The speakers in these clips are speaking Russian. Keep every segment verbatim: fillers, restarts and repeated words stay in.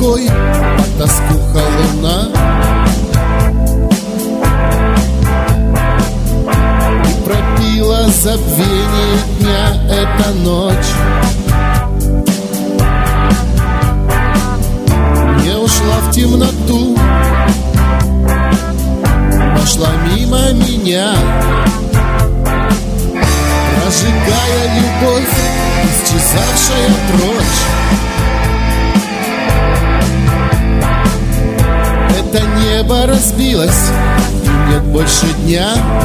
тобой по тоску холодна. И пропила забвение дня эта ночь. Не ушла в темноту, пошла мимо меня, прожигая любовь, исчезавшая прочь. Это небо разбилось, и нет больше дня,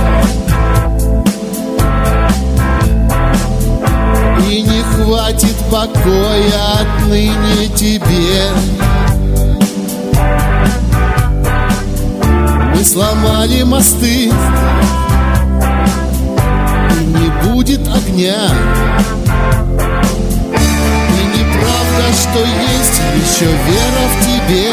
и не хватит покоя отныне тебе. Мы сломали мосты, и не будет огня. И неправда, что есть еще вера в тебе.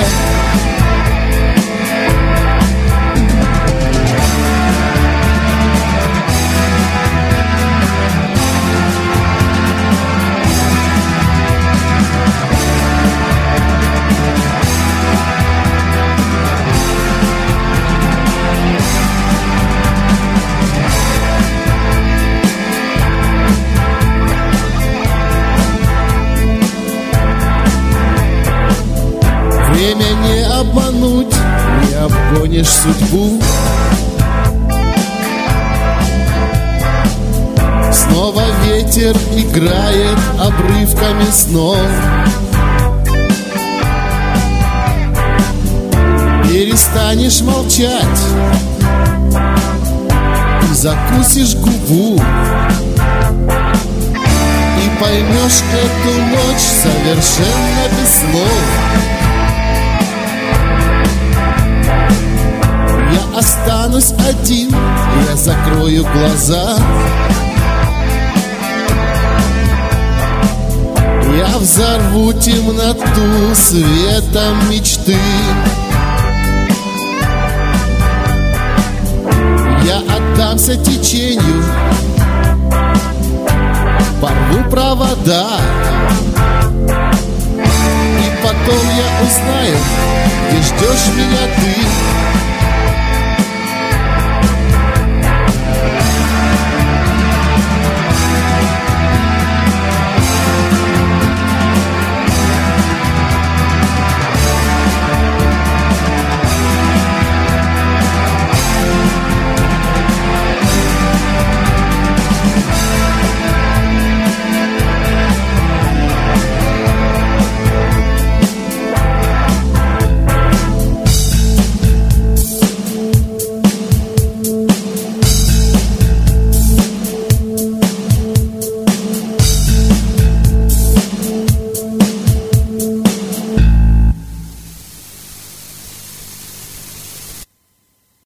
Время не обмануть, не обгонишь судьбу. Снова ветер играет обрывками снов. Перестанешь молчать и закусишь губу, и поймешь эту ночь совершенно без слов. Я останусь один, я закрою глаза. Я взорву темноту светом мечты. Я отдамся течению, порву провода, и потом я узнаю, где ждешь меня ты.